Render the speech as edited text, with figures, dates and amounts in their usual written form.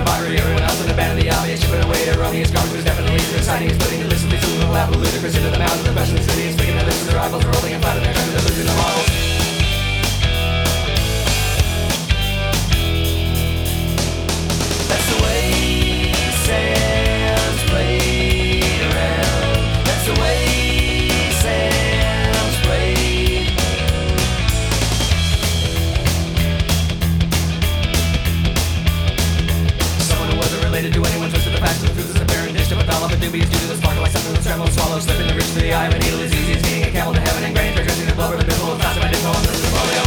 mockery. Everyone else in the band of the obvious, chipping away to erroneous garbage was definitely exciting. He's putting the list of these little laugh ludicrous into the mouths of the question of the city. He's picking the list of their eyeballs, rolling and flat, and they're trying to losing the models. That's the way Sam's played around. That's the way Sam's played. Someone who wasn't related to anyone twisted the facts of the truth is apparent dish to all of it dubious due to the sparkle like something that's travel and swallow. Slipping the rich to the eye of a needle is easy as getting a camel to heaven and grain. Treasures in the blower, the bizzle of faster by default.